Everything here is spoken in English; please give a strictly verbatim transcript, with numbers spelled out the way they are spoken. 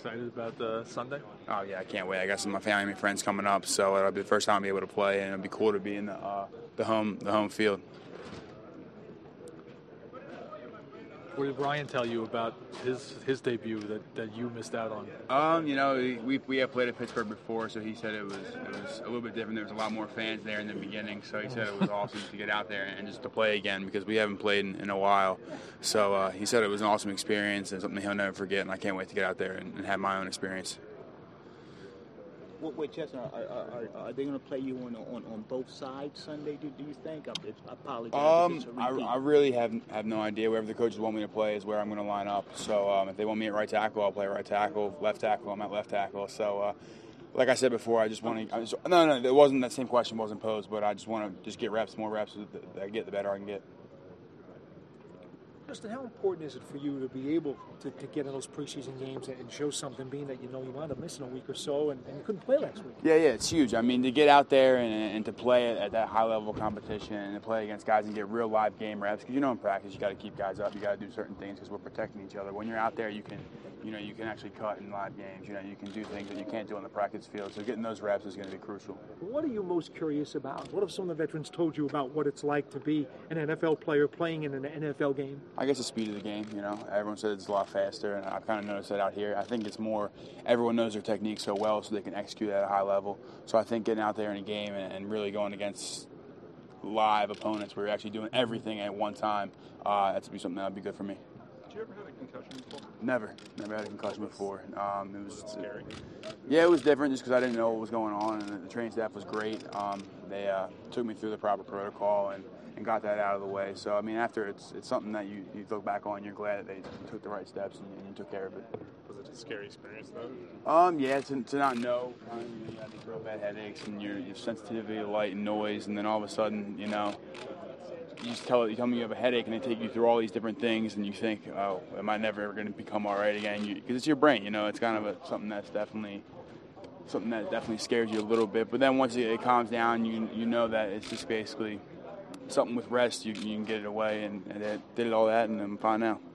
excited about uh, Sunday? Oh yeah, I can't wait. I got some of my family and friends coming up, so it'll be the first time I'll be able to play, and it'll be cool to be in the uh, the home the home field. What did Ryan tell you about his his debut that, that you missed out on? Um, you know, we we have played at Pittsburgh before, so he said it was it was a little bit different. There was a lot more fans there in the beginning, so he said it was awesome to get out there and just to play again because we haven't played in, in a while. So uh, he said it was an awesome experience and something he'll never forget, and I can't wait to get out there and, and have my own experience. What, wait, Chestnut, are, are, are, are they going to play you on, on on both sides Sunday? Do, do you think? I, I apologize. Um, I, I really have have no idea. Wherever the coaches want me to play is where I'm going to line up. So um, if they want me at right tackle, I'll play right tackle. Left tackle, I'm at left tackle. So, uh, like I said before, I just want to. No, no, it wasn't that same question wasn't posed, but I just want to just get reps, more reps that I get, the better I can get. Justin, how important is it for you to be able to, to get in those preseason games and show something, being that you know you wound up missing a week or so and, and you couldn't play last week? Yeah, yeah, it's huge. I mean, to get out there and, and to play at, at that high-level competition and to play against guys and get real live game reps, because you know in practice you got to keep guys up, you got to do certain things because we're protecting each other. When you're out there, you can, you know, you can actually cut in live games. You know, you can do things that you can't do on the practice field. So getting those reps is going to be crucial. What are you most curious about? What have some of the veterans told you about what it's like to be an N F L player playing in an N F L game? I guess the speed of the game. You know, everyone says it's a lot faster, and I've kind of noticed that out here. I think it's more everyone knows their technique so well, so they can execute at a high level. So I think getting out there in a game and, and really going against live opponents where you're actually doing everything at one time, uh, that's to be something that would be good for me. Did you ever have a concussion before? Never, never had a concussion before. Um, it was scary. Yeah, it was different just because I didn't know what was going on, and the training staff was great. Um, they uh, took me through the proper protocol and. and got that out of the way. So, I mean, after it's it's something that you, you look back on, you're glad that they took the right steps and, and you took care of it. Was it a scary experience, though? Um, yeah, to, to not know. Um, you, know, you have these real bad headaches and your, your sensitivity to light and noise, and then all of a sudden, you know, you just tell, you tell me you have a headache, and they take you through all these different things, and you think, oh, am I never ever going to become all right again? Because it's your brain, you know, it's kind of a, something that's definitely something that definitely scares you a little bit. But then once it, it calms down, you you know that it's just basically something with rest, you, you can get it away, and, and it did all that, and I'm fine now.